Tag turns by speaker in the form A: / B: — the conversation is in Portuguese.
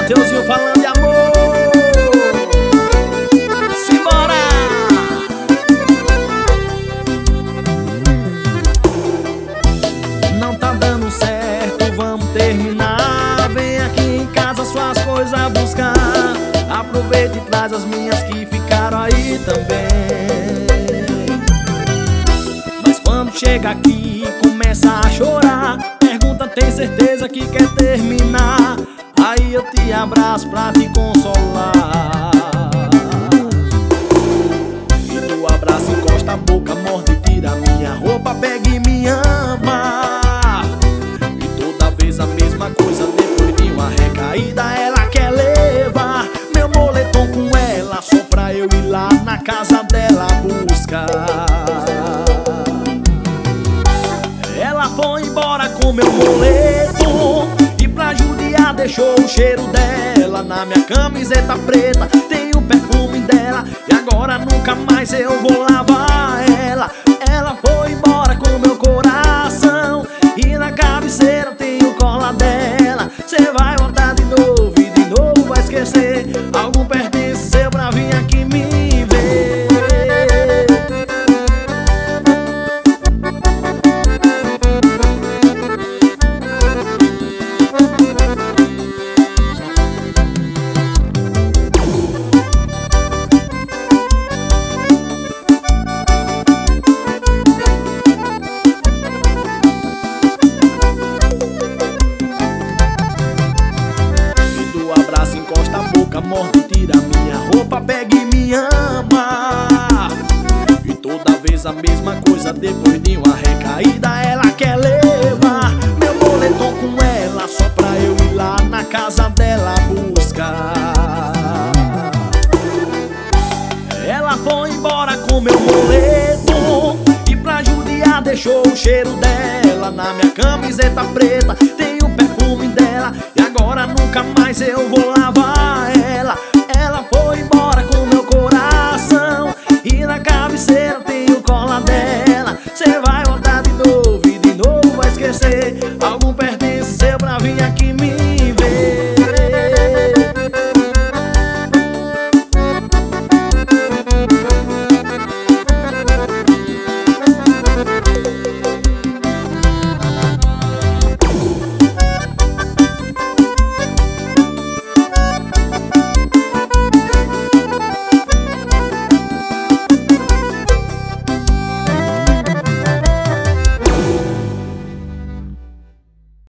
A: Mateuzinho falando de amor. Simbora! Não tá dando certo, vamos terminar. Vem aqui em casa suas coisas buscar. Aproveita e traz as minhas que ficaram aí também. Mas quando chega aqui começa a chorar, pergunta, tem certeza que quer terminar? Aí eu te abraço pra te consolar. E do abraço encosta a boca, morde, tira minha roupa, pega e me ama. E toda vez a mesma coisa, depois de uma recaída ela quer levar meu moletom com ela, só pra eu ir lá na casa dela buscar. Ela foi embora com meu moletom e pra judiar deixou o cheiro dela na minha camiseta preta. Tem o perfume dela e agora nunca mais eu vou lavar ela. Ela foi embora com meu coração e na cabeceira tem o cola dela. Cê vai voltar de novo e de novo vai esquecer algum pertence seu pra vir aqui me ver. Encosta a boca, morde, tira minha roupa, pega e me ama. E toda vez a mesma coisa, depois de uma recaída ela quer levar meu moletom com ela, só pra eu ir lá na casa dela buscar. Ela foi embora com meu moletom e pra judiar deixou o cheiro dela na minha camiseta preta. Tem o perfume dela e agora nunca mais eu vou lavar ela.